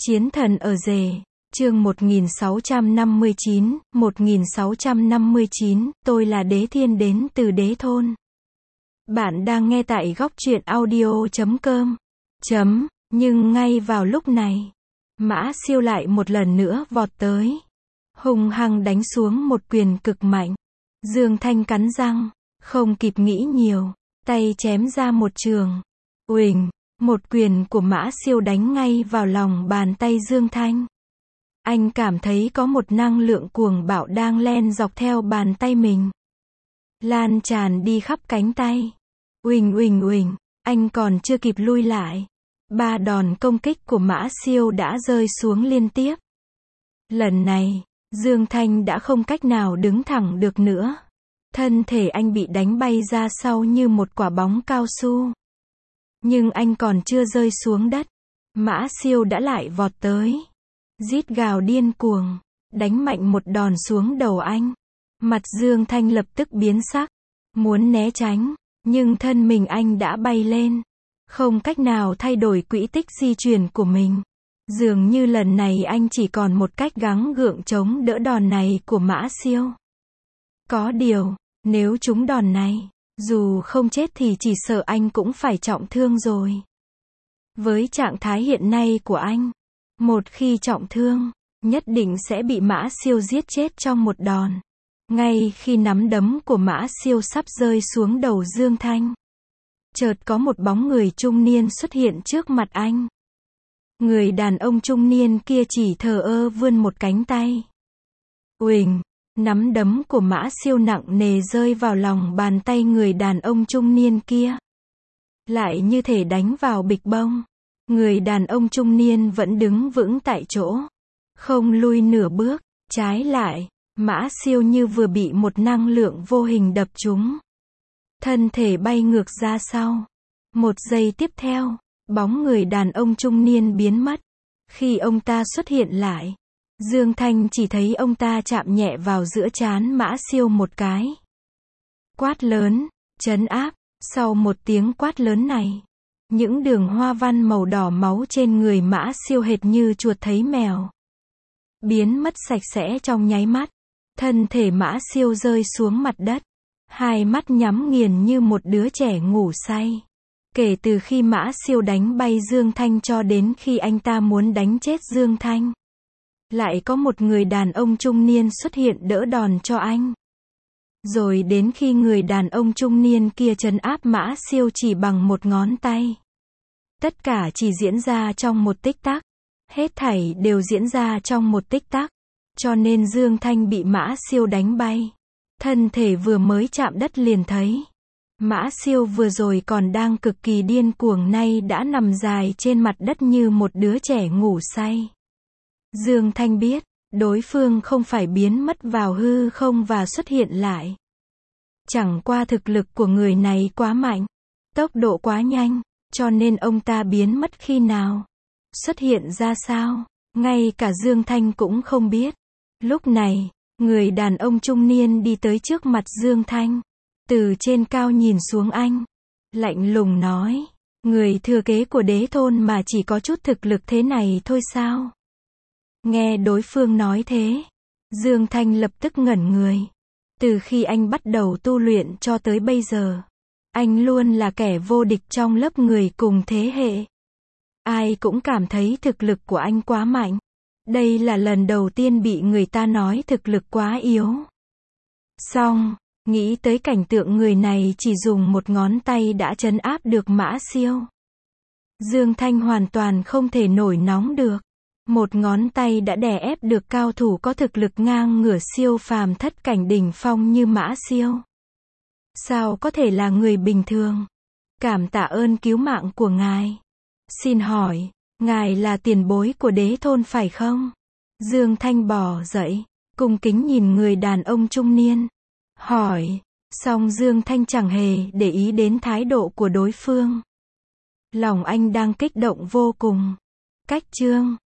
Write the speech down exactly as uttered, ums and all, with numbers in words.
Chiến thần ở rể, chương một nghìn sáu trăm năm mươi chín, một nghìn sáu trăm năm mươi chín, tôi là Đế Thiên đến từ Đế Thôn. Bạn đang nghe tại góc truyện audio chấm com. Chấm, nhưng ngay vào lúc này, Mã Siêu lại một lần nữa vọt tới. Hung hăng đánh xuống một quyền cực mạnh. Dương Thanh cắn răng, không kịp nghĩ nhiều, tay chém ra một trường. Uỳnh, một quyền của Mã Siêu đánh ngay vào lòng bàn tay Dương Thanh. Anh cảm thấy có một năng lượng cuồng bạo đang len dọc theo bàn tay mình, lan tràn đi khắp cánh tay. Uỳnh uỳnh uỳnh, anh còn chưa kịp lui lại, ba đòn công kích của Mã Siêu đã rơi xuống liên tiếp. Lần này, Dương Thanh đã không cách nào đứng thẳng được nữa. Thân thể anh bị đánh bay ra sau như một quả bóng cao su. Nhưng anh còn chưa rơi xuống đất, Mã Siêu đã lại vọt tới, rít gào điên cuồng, đánh mạnh một đòn xuống đầu anh. Mặt Dương Thanh lập tức biến sắc, muốn né tránh, nhưng thân mình anh đã bay lên, không cách nào thay đổi quỹ tích di chuyển của mình. Dường như lần này anh chỉ còn một cách gắng gượng chống đỡ đòn này của Mã Siêu. Có điều, nếu trúng đòn này, dù không chết thì chỉ sợ anh cũng phải trọng thương rồi. Với trạng thái hiện nay của anh, một khi trọng thương, nhất định sẽ bị Mã Siêu giết chết trong một đòn. Ngay khi nắm đấm của Mã Siêu sắp rơi xuống đầu Dương Thanh, chợt có một bóng người trung niên xuất hiện trước mặt anh. Người đàn ông trung niên kia chỉ thờ ơ vươn một cánh tay. Uỳnh, nắm đấm của Mã Siêu nặng nề rơi vào lòng bàn tay người đàn ông trung niên kia. Lại như thể đánh vào bịch bông. Người đàn ông trung niên vẫn đứng vững tại chỗ, không lui nửa bước. Trái lại, Mã Siêu như vừa bị một năng lượng vô hình đập trúng, thân thể bay ngược ra sau. Một giây tiếp theo, bóng người đàn ông trung niên biến mất. Khi ông ta xuất hiện lại, Dương Thanh chỉ thấy ông ta chạm nhẹ vào giữa trán Mã Siêu một cái. Quát lớn, trấn áp. Sau một tiếng quát lớn này, những đường hoa văn màu đỏ máu trên người Mã Siêu hệt như chuột thấy mèo, biến mất sạch sẽ trong nháy mắt. Thân thể Mã Siêu rơi xuống mặt đất, hai mắt nhắm nghiền như một đứa trẻ ngủ say. Kể từ khi Mã Siêu đánh bay Dương Thanh cho đến khi anh ta muốn đánh chết Dương Thanh, lại có một người đàn ông trung niên xuất hiện đỡ đòn cho anh. Rồi đến khi người đàn ông trung niên kia trấn áp Mã Siêu chỉ bằng một ngón tay. Tất cả chỉ diễn ra trong một tích tắc. Hết thảy đều diễn ra trong một tích tắc. Cho nên Dương Thanh bị Mã Siêu đánh bay. Thân thể vừa mới chạm đất liền thấy, Mã Siêu vừa rồi còn đang cực kỳ điên cuồng nay đã nằm dài trên mặt đất như một đứa trẻ ngủ say. Dương Thanh biết, đối phương không phải biến mất vào hư không và xuất hiện lại. Chẳng qua thực lực của người này quá mạnh, tốc độ quá nhanh, cho nên ông ta biến mất khi nào, xuất hiện ra sao, ngay cả Dương Thanh cũng không biết. Lúc này, người đàn ông trung niên đi tới trước mặt Dương Thanh, từ trên cao nhìn xuống anh, lạnh lùng nói, người thừa kế của Đế Thôn mà chỉ có chút thực lực thế này thôi sao? Nghe đối phương nói thế, Dương Thanh lập tức ngẩn người. Từ khi anh bắt đầu tu luyện cho tới bây giờ, anh luôn là kẻ vô địch trong lớp người cùng thế hệ. Ai cũng cảm thấy thực lực của anh quá mạnh. Đây là lần đầu tiên bị người ta nói thực lực quá yếu. Xong, nghĩ tới cảnh tượng người này chỉ dùng một ngón tay đã trấn áp được Mã Siêu, Dương Thanh hoàn toàn không thể nổi nóng được. Một ngón tay đã đè ép được cao thủ có thực lực ngang ngửa siêu phàm thất cảnh đỉnh phong như Mã Siêu. Sao có thể là người bình thường? Cảm tạ ơn cứu mạng của ngài. Xin hỏi, ngài là tiền bối của Đế Thôn phải không? Dương Thanh bò dậy, cung kính nhìn người đàn ông trung niên, hỏi. Song Dương Thanh chẳng hề để ý đến thái độ của đối phương. Lòng anh đang kích động vô cùng. Cách chương